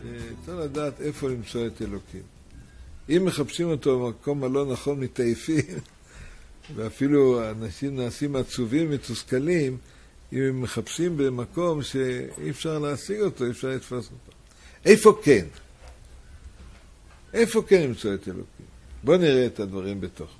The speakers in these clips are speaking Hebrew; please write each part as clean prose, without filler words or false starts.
צריך לדעת איפה למצוא את אלוקים. אם מחפשים אותו במקום הלא נכון מתעייפים, ואפילו אנשים נעשים עצובים, מתוסכלים, אם הם מחפשים במקום שאי אפשר להשיג אותו, אי אפשר לתפוס אותו. איפה כן? איפה כן למצוא את אלוקים? בואו נראה את הדברים בתוכו.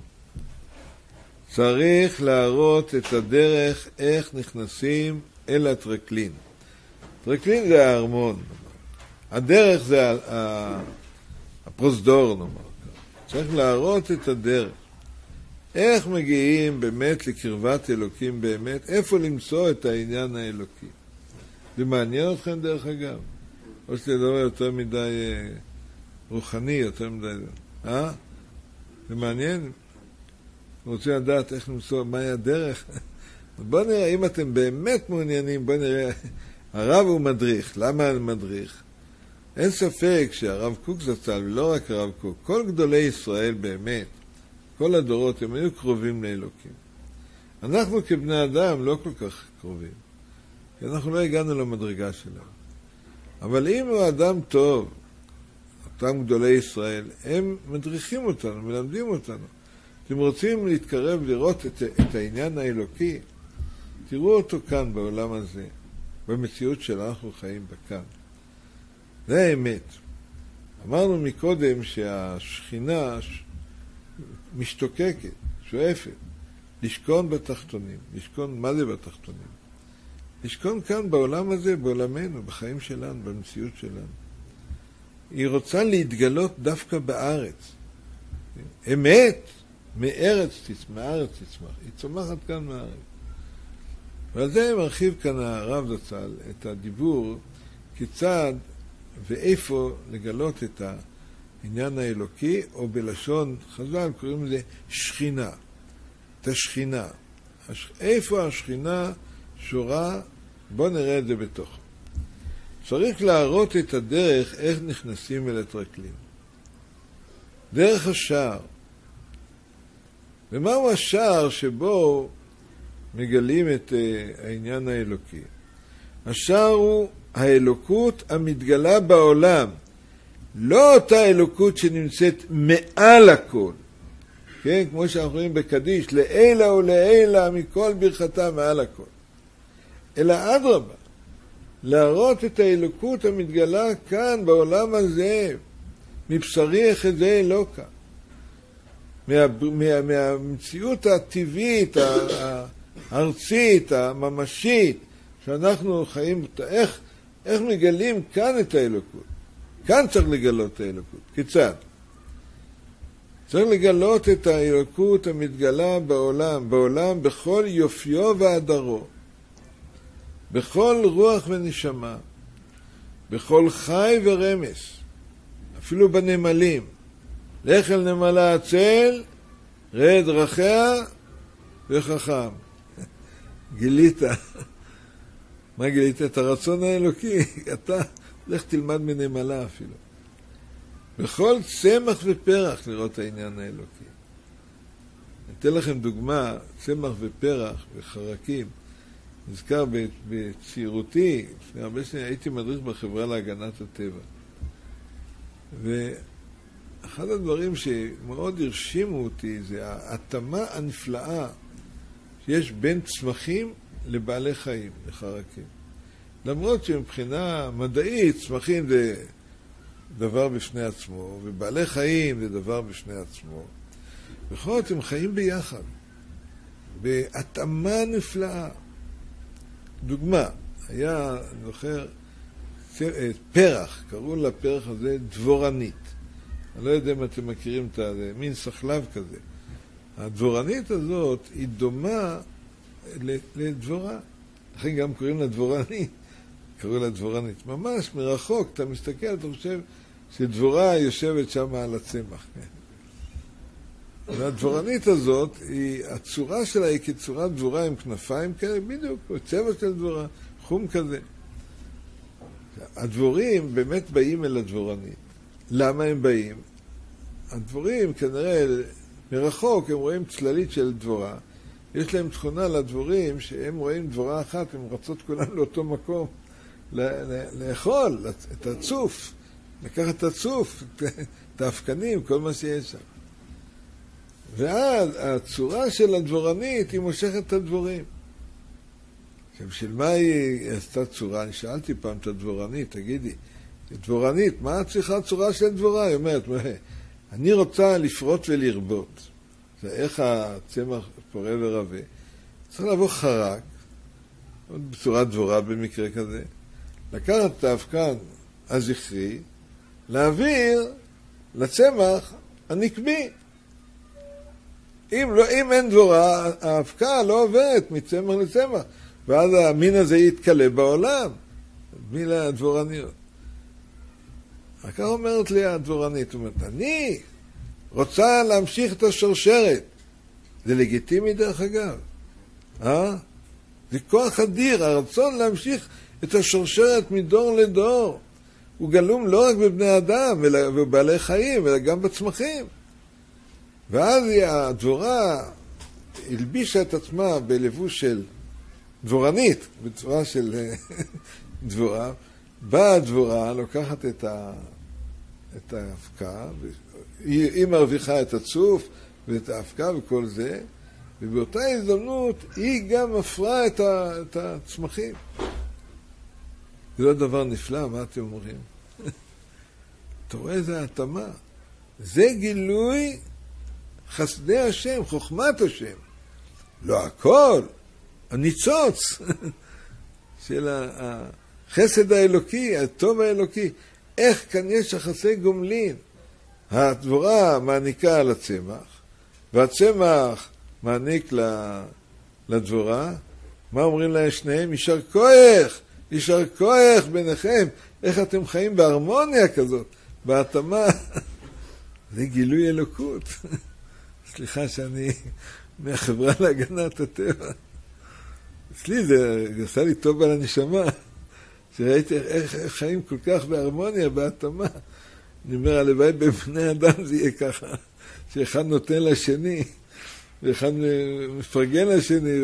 צריך להראות את הדרך איך נכנסים אל הטרקלין. טרקלין זה הארמון. הדרך זה הפרוזדור, נאמר. צריך להראות את הדרך. איך מגיעים באמת לקרבת אלוקים באמת? איפה למצוא את העניין האלוקי? זה מעניין אתכם דרך אגב? או שזה דבר יותר מדי רוחני, יותר מדי... זה מעניין? רוצים לדעת איך למצוא, מהי הדרך? בואו נראה, אם אתם באמת מעוניינים, בואו נראה. הרב הוא מדריך. למה הוא מדריך? אין ספק שהרב קוק זצ"ל, ולא רק הרב קוק, כל גדולי ישראל באמת, כל הדורות, הם היו קרובים לאלוקים. אנחנו כבני אדם לא כל כך קרובים, כי אנחנו לא הגענו למדרגה שלנו. אבל אם הוא אדם טוב, אותם גדולי ישראל, הם מדריכים אותנו, מלמדים אותנו. אתם רוצים להתקרב, לראות את העניין האלוקי, תראו אותו כאן בעולם הזה, במציאות שאנחנו חיים בה כאן. זה האמת. אמרנו מקודם שהשכינה משתוקקת, שואפת, לשכון בתחתונים. לשכון, מה זה בתחתונים? לשכון כאן בעולם הזה, בעולמנו, בחיים שלנו, במציאות שלנו. היא רוצה להתגלות דווקא בארץ. אמת, מארץ תצמח, היא צומחת כאן מארץ. ועל זה מרחיב כאן הרב זצ"ל את הדיבור, כיצד ואיפה לגלות את העניין האלוקי, או בלשון חז"ל קוראים לזה שכינה. את השכינה. איפה השכינה שורה, בוא נראה את זה בתוך. צריך להראות את הדרך איך נכנסים אל הטרקלין. דרך השער. ומהו השער שבו מגלים את העניין האלוקי? השער הוא האלוקות המתגלה בעולם. לא אותה אלוקות שנמצאת מעל הכל. כן, כמו שאנחנו רואים בקדיש, לעילה ולעילה מכל ברכתה מעל הכל. אלא אדרבה, להראות את האלוקות המתגלה כאן בעולם הזה, מבשרי יחזה אלוקה. מהמציאות הטבעית, הארצית, הממשית, שאנחנו חיים, איך מגלים כאן את האלוקות? כאן צריך לגלות את האלוקות. כיצד? צריך לגלות את האלוקות המתגלה בעולם בכל יופיו והדרו, בכל רוח ונשמה, בכל חי ורמס, אפילו בנמלים. לך אל נמלה עצל, ראה דרכיה וחכם. גילית. מה גילית? את הרצון האלוקי. אתה לך תלמד מנמלה אפילו. בכל צמח ופרח לראות העניין האלוקי. אתן לכם דוגמה, צמח ופרח וחרקים. נזכר בצעירותי, לפני הרבה שנים הייתי מדריך בחברה להגנת הטבע. ואחד הדברים שמאוד הרשימו אותי זה ההתאמה הנפלאה שיש בין צמחים לבעלי חיים, לחרקים. למרות שמבחינה מדעית צמחים זה דבר בפני עצמו, ובעלי חיים זה דבר בפני עצמו. בכל זאת הם חיים ביחד, בהתאמה נפלאה. דוגמה, היה, אני זוכר, פרח, קראו לפרח הזה דבורנית. אני לא יודע אם אתם מכירים את זה, מין סחלב כזה. הדבורנית הזאת היא דומה לדבורה. לכן גם קוראים לה דבורנית. קראו לה דבורנית. ממש מרחוק, אתה מסתכל, אתה חושב שדבורה יושבת שם על הצמח. והדבורנית הזאת, הצורה שלה היא כצורת דבורה עם כנפיים כאלה, בדיוק, צבע של דבורה, חום כזה. הדבורים באמת באים אל הדבורנית. למה הם באים? הדבורים כנראה מרחוק, הם רואים צללית של דבורה. יש להם תכונה לדבורים שהם רואים דבורה אחת, הם רצות כולן לאותו מקום לאכול את הצוף לקחת את הצוף, את האפקנים, כל מה שיש שם. ואז הצורה של הדבורנית היא מושכת את הדבורים. בשביל מה היא עשתה צורה? אני שאלתי פעם את הדבורנית, תגידי, דבורנית, מה את צריכה צורה של דבורה? היא אומרת, אני רוצה לפרוט ולרבות. זה איך הצמח פורה ורבה. צריך לבוא חרק, בצורת דבורה במקרה כזה, לקחת את האבקן הזכרי, להעביר לצמח הנקבי. אם אין דבורה, האבקה לא עוברת מצמח לצמח, ואז המין הזה יתקלה בעולם, מין הדבורניות. רק אומרת לי הדבורנית, אומרת, אני רוצה להמשיך את השרשרת. זה לגיטימי דרך אגב. זה כוח אדיר, הרצון להמשיך את השרשרת מדור לדור. הוא גלום לא רק בבני אדם ובבעלי חיים, אלא גם בצמחים. ואז הדבורה הלבישה את עצמה בלבוש של דבורנית, בצורה של דבורה. באה הדבורה, לוקחת את האבקה, היא מרוויחה את הצוף ואת האבקה וכל זה, ובאותה הזדמנות היא גם מפרה את הצמחים. זה לא דבר נפלא, מה אתם אומרים? אתה רואה איזה התאמה. זה גילוי חסדי השם, חוכמת השם. לא הכל, הניצוץ של החסד האלוקי, הטוב האלוקי. איך כאן יש יחסי גומלין? הדבורה מעניקה לצמח, והצמח מעניק לדבורה. מה אומרים להם שניהם? יישר כוח, יישר כוח ביניכם. איך אתם חיים בהרמוניה כזאת, בהתאמה. זה גילוי אלוקות. סליחה שאני מהחברה להגנת הטבע. אצלי זה עשה לי טוב על הנשמה, שראיתי איך חיים כל כך בהרמוניה, בהתאמה. אני אומר, הלוואי בבני אדם זה יהיה ככה, שאחד נותן לשני, ואחד מפרגן לשני.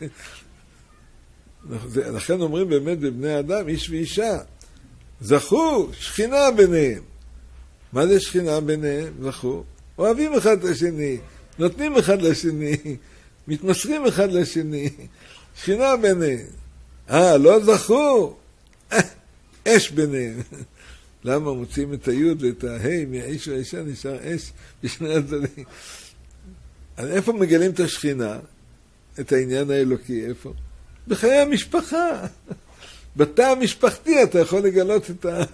לכן אומרים באמת בבני אדם, איש ואישה, זכו, שכינה ביניהם. מה זה שכינה ביניהם? זכו. אוהבים אחד לשני, נותנים אחד לשני, מתמסרים אחד לשני, שכינה ביניהם. לא זכו, אש ביניהם. למה מוצאים את היוד ואת ההי מהאיש והאישה נשאר אש בשני הצדדים? איפה מגלים את השכינה? את העניין האלוקי, איפה? בחיי המשפחה. בתא המשפחתי אתה יכול לגלות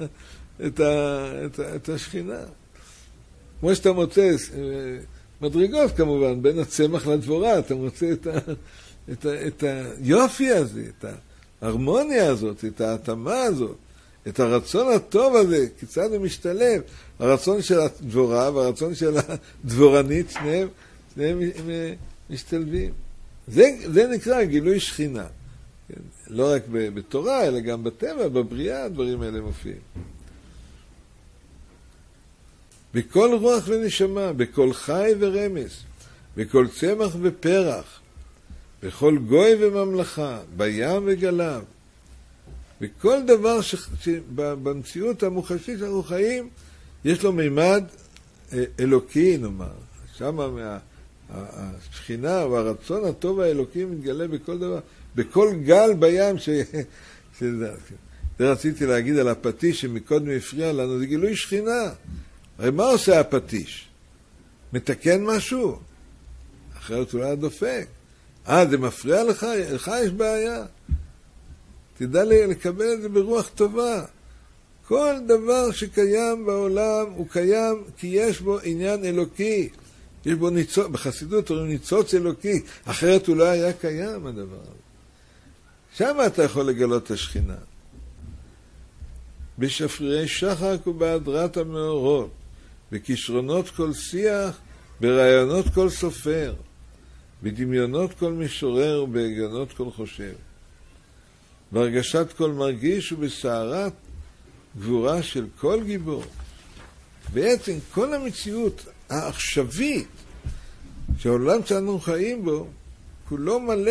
את השכינה. כמו שאתה מוצא מדרגות כמובן, בין הצמח לדבורה, אתה מוצא את היופי הזה, את ההרמוניה הזאת, את ההתאמה הזאת, את הרצון הטוב הזה, כיצד הוא משתלב, הרצון של הדבורה והרצון של הדבורנית, שניהם משתלבים. זה נקרא גילוי שכינה. לא רק בתורה, אלא גם בטבע, בבריאה, הדברים האלה מופיעים. בכל רוח ונשמה, בכל חי ורמס, בכל צמח ופרח, בכל גוי וממלכה, בים וגליו, בכל דבר שבמציאות המוחשית שאנחנו חיים, יש לו מימד אלוקי, נאמר. שם השכינה והרצון הטוב האלוקי מתגלה בכל דבר, בכל גל בים זה רציתי להגיד על הפטיש שמקודם הפריע לנו, זה גילוי שכינה. הרי מה עושה הפטיש? מתקן משהו? אחרת אולי דופק. זה מפריע לך? לך יש בעיה. תדע לקבל את זה ברוח טובה. כל דבר שקיים בעולם הוא קיים כי יש בו עניין אלוקי. יש בו ניצוץ, בחסידות אומרים ניצוץ אלוקי, אחרת הוא לא היה קיים הדבר הזה. שם אתה יכול לגלות את השכינה. בשפרירי שחק ובהדרת המאורות, בכישרונות כל שיח, ברעיונות כל סופר, בדמיונות כל משורר ובהגנות כל חושב, בהרגשת כל מרגיש ובסערת גבורה של כל גיבור. בעצם כל המציאות העכשווית שהעולם שאנו חיים בו, כולו מלא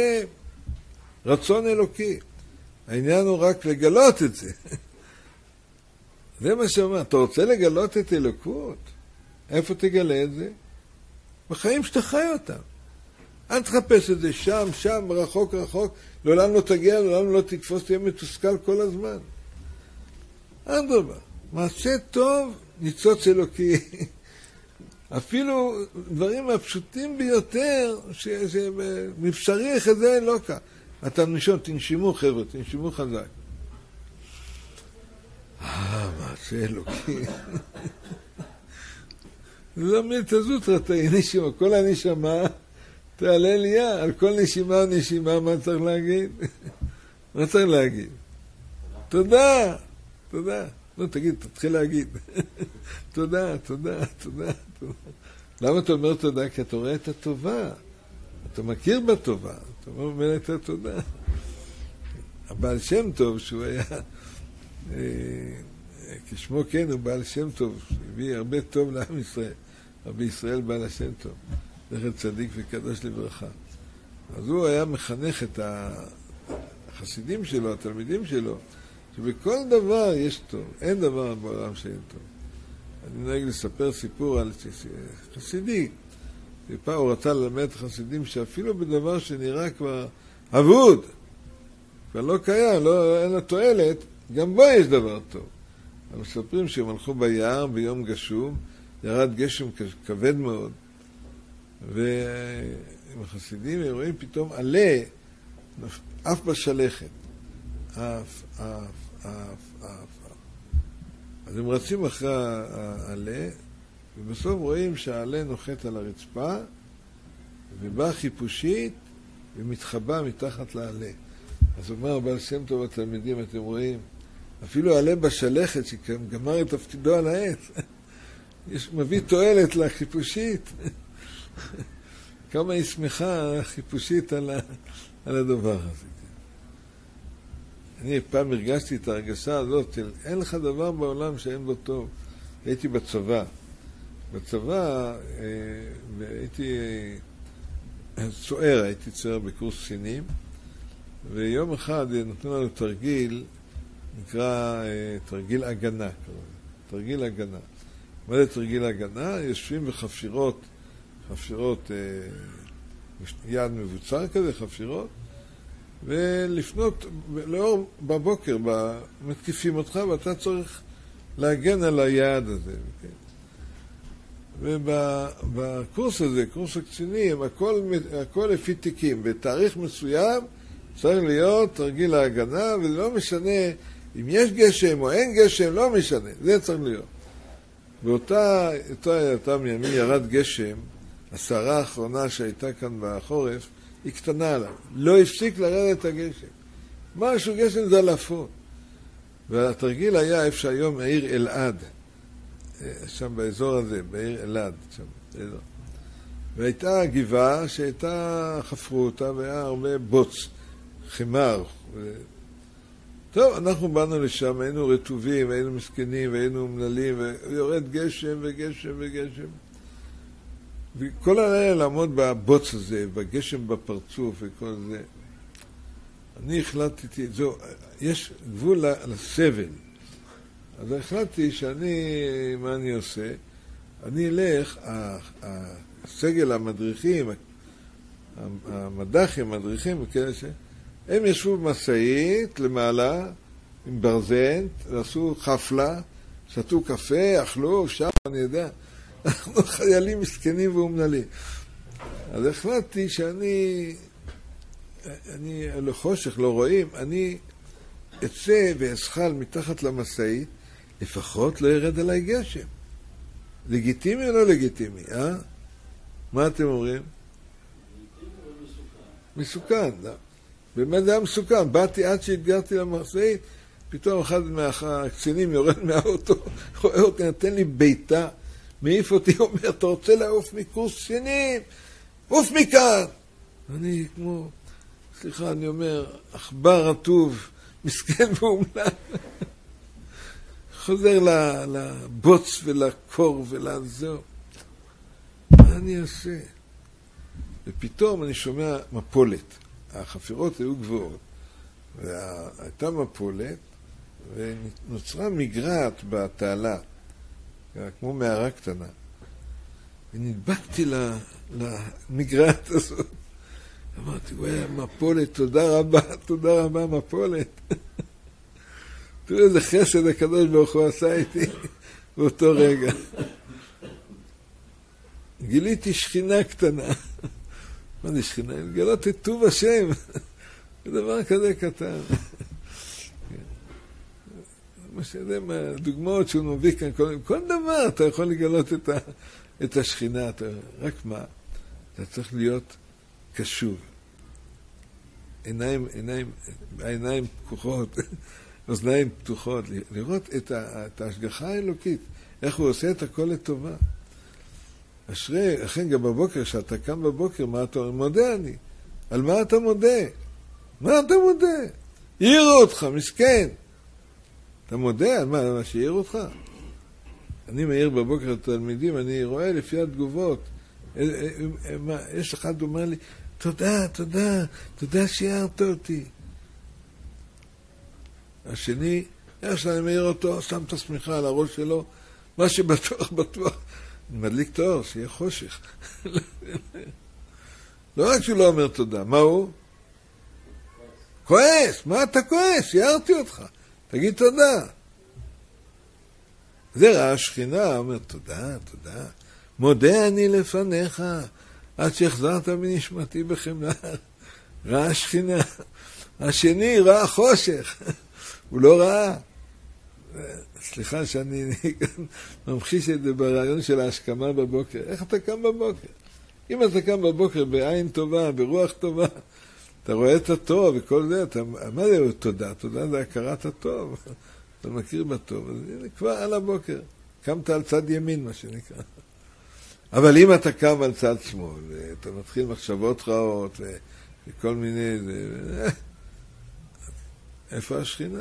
רצון אלוקי. העניין הוא רק לגלות את זה. זה מה שאומר, אתה רוצה לגלות את אלוקות? איפה תגלה את זה? בחיים שאתה חי אותם. אל תחפש את זה שם, רחוק, לעולם לא תגיע, לעולם לא תקפוץ, תהיה מתוסכל כל הזמן. אדרבה, מעשה טוב, ניצוץ אלוקי. אפילו דברים הפשוטים ביותר, מבשרי יחזה אלוקה. אתה תנשימו חבר'ה, תנשימו חזק. מעשה אלוקי. זו מלתזות תהי נשימה, כל הנשימה תעלה ליה, על כל נשימה ונשימה, מה צריך להגיד? מה צריך להגיד? תודה. לא, תגיד, תתחיל להגיד. תודה. למה אתה אומר תודה? כי אתה רואה את הטובה. אתה מכיר בטובה. אתה אומר את התודה. הבעל שם טוב, שהוא היה, כשמו כן, הוא בעל שם טוב, שהביא הרבה טוב לעם ישראל. רבי ישראל בעל השם טוב. זכר צדיק וקדוש לברכה. אז הוא היה מחנך את החסידים שלו, התלמידים שלו, שבכל דבר יש טוב. אין דבר בעולם שאין טוב. אני נוהג לספר סיפור על חסידי. ופעם הוא רצה ללמד חסידים שאפילו בדבר שנראה כבר אבוד, כבר לא קיים, אין לו תועלת, גם בו יש דבר טוב. הם מספרים שהם הלכו ביער ביום גשום, ירד גשם כבד מאוד, ועם החסידים הם רואים פתאום עלה, אף בשלכת. אף. אז הם רצים אחרי העלה, ובסוף רואים שהעלה נוחת על הרצפה, ובאה חיפושית, ומתחבא מתחת לעלה. אז אומר בעל שם טוב התלמידים, אתם רואים, אפילו העלה בשלכת, שגמר את תפקידו על העץ, מביא תועלת לחיפושית. כמה היא שמחה חיפושית על הדבר הזה. אני פעם הרגשתי את ההרגשה הזאת, אין לך דבר בעולם שאין בו טוב. הייתי בצבא. הייתי צוער, בקורס קצינים, ויום אחד נתנו לנו תרגיל, נקרא תרגיל הגנה. תרגיל הגנה. מה זה תרגיל הגנה? יושבים בחפירות, יד מבוצר כזה, חפירות, ולפנות, לאור בבוקר, מתקיפים אותך, ואתה צריך להגן על היעד הזה. ובקורס הזה, קורס הקצינים, הכל לפי תיקים. בתאריך מסוים צריך להיות תרגיל ההגנה, וזה לא משנה אם יש גשם או אין גשם, לא משנה. זה צריך להיות. באותם ימים ירד גשם, הסערה האחרונה שהייתה כאן בחורף, היא קטנה עליו. לא הפסיק לרדת הגשם. משהו גשם זה אלפות. והתרגיל היה איפה שהיום העיר אלעד. שם באזור הזה, בעיר אלעד. והייתה גבעה שהייתה, חפרו אותה, והיה הרבה בוץ, חמר. טוב, אנחנו באנו לשם, היינו רטובים, היינו מסכנים, היינו מנהלים, ויורד גשם וגשם. וכל הלילה לעמוד בבוץ הזה, בגשם בפרצוף וכל זה. אני החלטתי, יש גבול לסבל. אז החלטתי מה אני עושה? אני אלך, הסגל המדריכים, המדחים, המדריכים וכאלה הם ישבו במסעית למעלה עם ברזנט, ועשו חפלה, שתו קפה, אכלו, שם אני יודע. אנחנו חיילים מסכנים ואומנלים. אז החלטתי שאני לחושך, לא רואים, אני אצא ואסחל מתחת למסעית, לפחות לא ירד עליי גשם. לגיטימי או לא לגיטימי, אה? מה אתם אומרים? מסוכן, לא. באמת זה היה מסוכן. באתי עד שהתגרתי למסעית, פתאום אחד מהקצינים יורד מהאוטו, רואה אותי, נתן לי ביתה, מעיף אותי, אומר, אתה רוצה לעוף מקורס קצינים? עוף מכאן! אני כמו, סליחה, אני אומר, עכבר רטוב, מסכן ואומלל. חוזר לבוץ ולקור ולזו. מה אני אעשה? ופתאום אני שומע מפולת. החפירות היו גבוהות. והייתה מפולת, ונוצרה מגרעת בתעלה, כמו מערה קטנה. ונדבקתי למגרעת הזאת. אמרתי, וואי, מפולת, תודה רבה, מפולת. תראו איזה חסד הקדוש ברוך הוא עשה איתי באותו רגע. גיליתי שכינה קטנה. מה זה שכינה? לגלות את טוב השם. זה דבר כזה קטן. מה שזה, הדוגמאות שהוא מביא כאן, כל דבר אתה יכול לגלות את השכינה. רק מה? אתה צריך להיות קשוב. העיניים פקוחות, אוזניים פתוחות, לראות את ההשגחה האלוקית, איך הוא עושה את הכל לטובה. אשרי, אכן גם בבוקר, כשאתה קם בבוקר, מה אתה אומר? מודה אני. על מה אתה מודה? מה אתה מודה? העירו אותך, מסכן. אתה מודה על מה שהעירו אותך? אני מעיר בבוקר לתלמידים, אני רואה לפי התגובות. יש אחד אומר לי, תודה שהערת אותי. השני, איך שאני מעיר אותו, שם את השמיכה על הראש שלו, מה שבטוח, אני מדליק את האור, שיהיה חושך. לא רק שהוא לא אומר תודה, מה הוא? כועס, מה אתה כועס? הערתי אותך, תגיד תודה. זה ראה השכינה, אומר תודה, מודה אני לפניך, עד שהחזרת מנשמתי בחמלה. ראה השכינה. השני ראה חושך, הוא לא ראה. סליחה שאני ממחיש את זה ברעיון של ההשכמה בבוקר. איך אתה קם בבוקר? אם אתה קם בבוקר בעין טובה, ברוח טובה, אתה רואה את הטוב וכל זה, מה זה תודה? תודה זה הכרת הטוב. אתה מכיר בטוב. אז הנה, כבר על הבוקר. קמת על צד ימין, מה שנקרא. אבל אם אתה קם על צד שמאל, ואתה מתחיל מחשבות רעות, וכל מיני... איפה השכינה?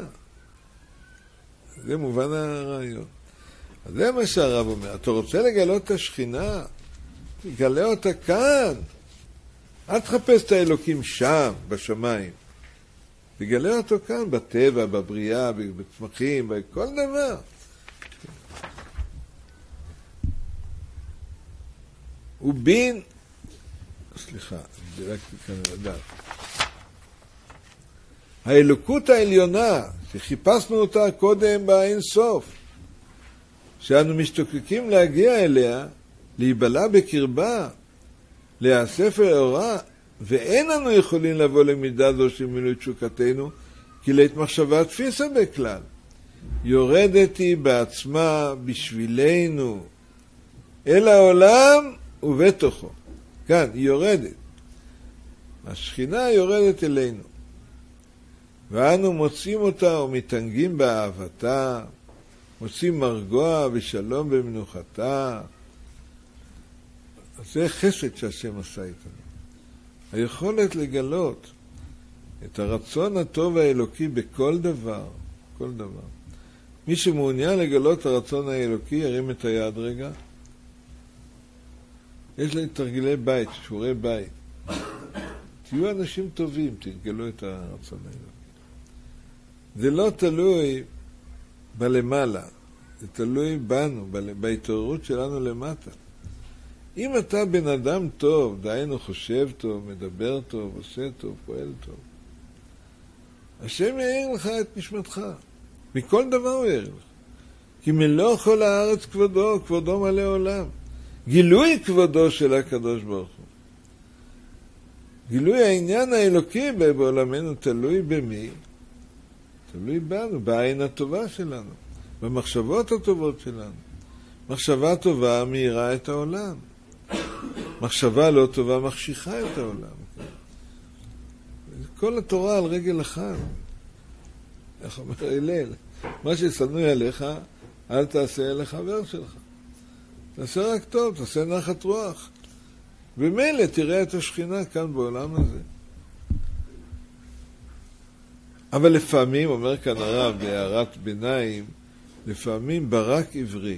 זה מובן הרעיון. אז זה מה שהרב אומר. אתה רוצה לגלות את השכינה? תגלה אותה כאן. אל תחפש את האלוקים שם, בשמיים. תגלה אותו כאן, בטבע, בבריאה, בצמחים, בכל דבר. ובין, סליחה, דילגתי כאן לדעת. האלוקות העליונה, שחיפשנו אותה קודם באין סוף, שאנו משתוקקים להגיע אליה, להיבלע בקרבה, להיאסף לאורה, ואין אנו יכולים לבוא למידה זו של מילוי תשוקתנו, כי לית מחשבה תפיסה בכלל. יורדת היא בעצמה בשבילנו, אל העולם ובתוכו. כאן, היא יורדת. השכינה יורדת אלינו. ואנו מוצאים אותה ומתענגים באהבתה, מוצאים מרגוע ושלום במנוחתה. זה חסד שהשם עשה איתנו. היכולת לגלות את הרצון הטוב האלוקי בכל דבר, כל דבר. מי שמעוניין לגלות את הרצון האלוקי, ירים את היד רגע. יש לי תרגילי בית, שיעורי בית. תהיו אנשים טובים, תגלו את הרצון האלוקי. זה לא תלוי בלמעלה, זה תלוי בנו, בהתעוררות שלנו למטה. אם אתה בן אדם טוב, דיינו חושב טוב, מדבר טוב, עושה טוב, פועל טוב, השם יאיר לך את נשמתך. מכל דבר הוא יאיר לך. כי מלוא כל הארץ כבודו, כבודו מלא עולם. גילוי כבודו של הקדוש ברוך הוא. גילוי העניין האלוקי בעולמנו תלוי במי? תלוי בנו, בעין הטובה שלנו, במחשבות הטובות שלנו. מחשבה טובה מאירה את העולם. מחשבה לא טובה מחשיכה את העולם. כל התורה על רגל אחד. איך אומר הלל? מה ששנוי עליך, אל תעשה לחבר שלך. תעשה רק טוב, תעשה נחת רוח. במילא תראה את השכינה כאן בעולם הזה. אבל לפעמים, אומר כאן הרב בהערת ביניים, לפעמים ברק עבריק.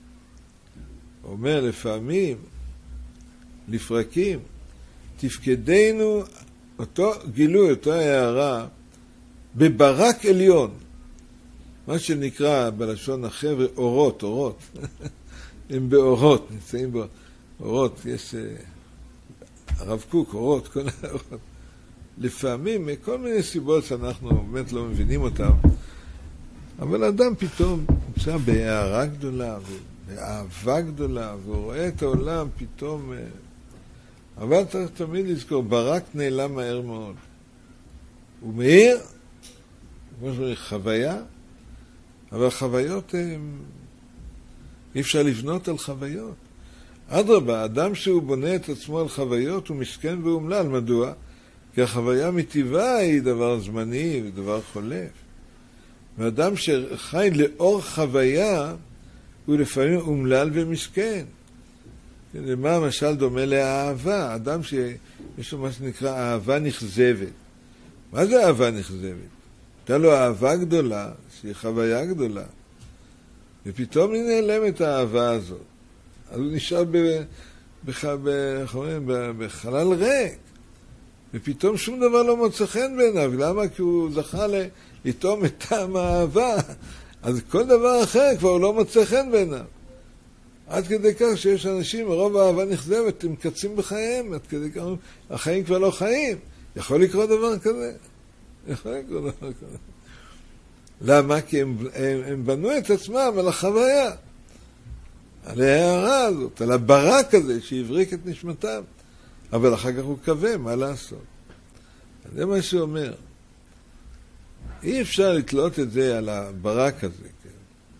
אומר לפעמים, לפרקים, תפקדנו אותו גילוי, אותו הערה, בברק עליון. מה שנקרא בלשון החבר'ה אורות, הם באורות, נמצאים באורות, יש הרב קוק, אורות, כל האורות. לפעמים, מכל מיני סיבות שאנחנו באמת לא מבינים אותם, אבל אדם פתאום נמצא בהערה גדולה, באהבה גדולה, והוא רואה את העולם פתאום, אבל צריך תמיד לזכור, ברק נעלם מהר מאוד. הוא מאיר, כמו שאומרים, חוויה, אבל חוויות אי אפשר לבנות על חוויות. אדרבה, האדם שהוא בונה את עצמו על חוויות הוא מסכן ואומלל. מדוע? כי החוויה מטבעה היא דבר זמני ודבר חולף. ואדם שחי לאור חוויה הוא לפעמים אומלל ומסכן. למה המשל דומה לאהבה? אדם שיש לו מה שנקרא אהבה נכזבת. מה זה אהבה נכזבת? הייתה לו אהבה גדולה, שהיא חוויה גדולה. ופתאום היא נעלמת האהבה הזאת. אז הוא נשאר בחלל ריק. ופתאום שום דבר לא מוצא חן בעיניו. למה? כי הוא זכה לטעום את טעם האהבה. אז כל דבר אחר כבר לא מוצא חן בעיניו. עד כדי כך שיש אנשים, מרוב האהבה נכזבת, הם מקצים בחייהם. עד כדי כך, החיים כבר לא חיים. יכול לקרות דבר כזה. יכול לקרות דבר כזה. למה? כי הם בנו את עצמם על החוויה. על ההערה הזאת, על הברק הזה שהבריק את נשמתם. אבל אחר כך הוא קווה, מה לעשות? זה מה שהוא אומר. אי אפשר לתלות את זה על הברק הזה. כן?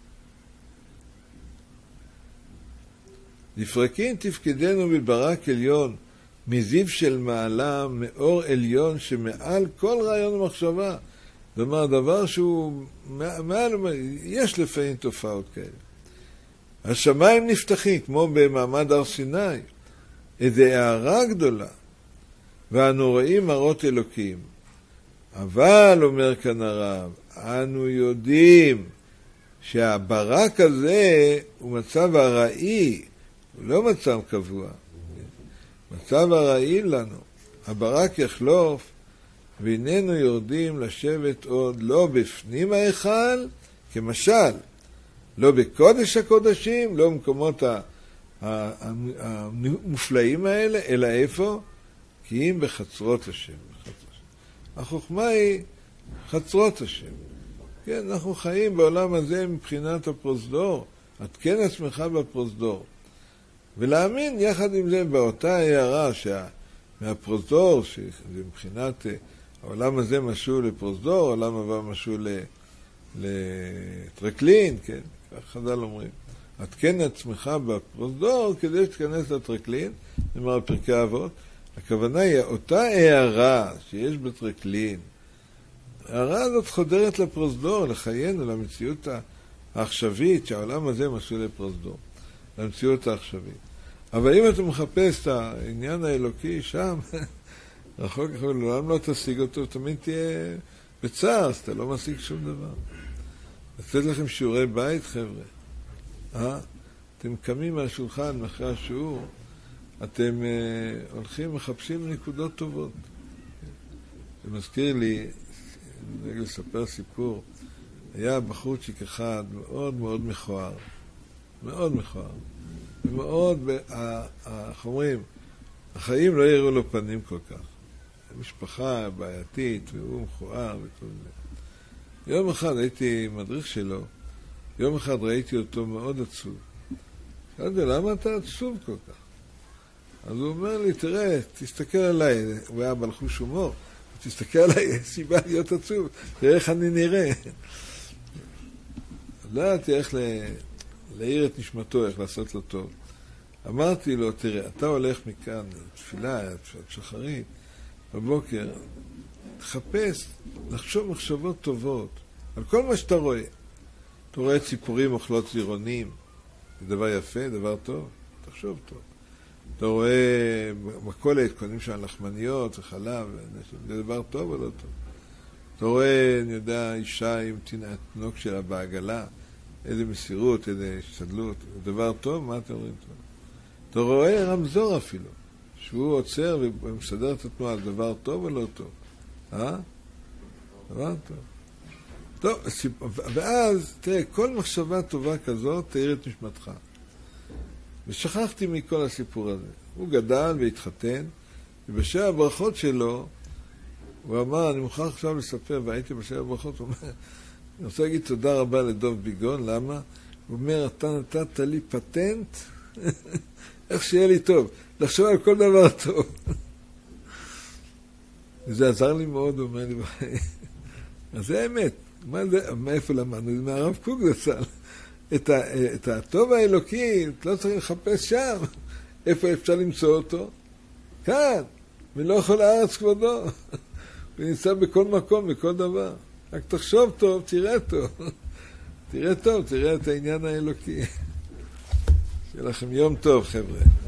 לפרקין תפקידנו בברק עליון, מזיו של מעלה, מאור עליון שמעל כל רעיון ומחשבה. זאת אומרת, דבר שהוא מעל, יש לפעמים תופעות כאלה. השמיים נפתחים, כמו במעמד הר סיני, איזו הערה גדולה, ואנו רואים מראות אלוקים. אבל, אומר כאן הרב, אנו יודעים שהברק הזה הוא מצב הראי, הוא לא מצב קבוע. מצב הראי לנו. הברק יחלוף, ואיננו יורדים לשבת עוד לא בפנים ההיכל, כמשל, לא בקודש הקודשים, לא במקומות המופלאים האלה, אלא איפה? כי אם בחצרות השם. החוכמה היא חצרות השם. כן, אנחנו חיים בעולם הזה מבחינת הפרוזדור. התקן עצמך בפרוזדור. ולהאמין יחד עם זה באותה הערה מהפרוזדור, שזה מבחינת העולם הזה משהו לפרוזדור, העולם הבא משהו לטרקלין, כן, כך חז"ל אומרים. התקן עצמך בפרוזדור כדי שתכנס לטרקלין, נאמר פרקי אבות. הכוונה היא אותה הערה שיש בטרקלין. הערה הזאת חודרת לפרוזדור, לחיינו, למציאות העכשווית, שהעולם הזה משהו לפרוזדור, למציאות העכשווית. אבל אם אתה מחפש את העניין האלוקי שם, רחוק כך ולעולם לא תשיג אותו, תמיד תהיה בצער, אז אתה לא משיג שום דבר. לתת לכם שיעורי בית, חבר'ה. אתם קמים מהשולחן אחרי השיעור, אתם הולכים מחפשים נקודות טובות. זה מזכיר לי, אני לספר סיפור, היה בחורצ'יק אחד מאוד מאוד מכוער, מאוד מכוער, ומאוד, איך אומרים, החיים לא יראו לו פנים כל כך. משפחה בעייתית, והוא מכוער וכל זה. יום אחד הייתי מדריך שלו, יום אחד ראיתי אותו מאוד עצוב. שאלתי, למה אתה עצוב כל כך? אז הוא אומר לי, תראה, תסתכל עליי, הוא היה בעל חוש הומור, תסתכל עליי, יש סיבה להיות עצוב, תראה איך אני נראה. לא ידעתי איך להעיר את נשמתו, איך לעשות לו טוב. אמרתי לו, תראה, אתה הולך מכאן, תפילה, שחרית, בבוקר, תחפש, לחשוב מחשבות טובות, על כל מה שאתה רואה. אתה רואה ציפורים אוכלות זירונים, זה דבר יפה, דבר טוב, תחשוב טוב. אתה רואה מכולת, קונים שם לחמניות וחלב, זה דבר טוב או לא טוב? אתה רואה, אני יודע, אישה עם תינוק שלה בעגלה, איזה מסירות, איזה השתדלות, זה דבר טוב? מה אתם אומרים טוב? אתה רואה רמזור אפילו, שהוא עוצר ומסדר את התנועה, זה דבר טוב או לא טוב? דבר טוב. טוב, ואז, תראה, כל מחשבה טובה כזאת תאיר את נשמתך. ושכחתי מכל הסיפור הזה. הוא גדל והתחתן, ובשעה הברכות שלו, הוא אמר, אני מוכרח עכשיו לספר, והייתי בשעה הברכות, הוא אומר, אני רוצה להגיד תודה רבה לדוב ביגון, למה? הוא אומר, אתה נתת לי פטנט, איך שיהיה לי טוב, לחשוב על כל דבר טוב. וזה עזר לי מאוד, הוא אומר לי, אז זה האמת. מאיפה למדנו? זה מהרב קוק זצ"ל. את הטוב האלוקי, לא צריך לחפש שם. איפה אפשר למצוא אותו? כאן. ולא יכול הארץ כבודו. ונמצא בכל מקום, בכל דבר. רק תחשוב טוב, תראה טוב. תראה טוב, תראה את העניין האלוקי. שיהיה לכם יום טוב, חבר'ה.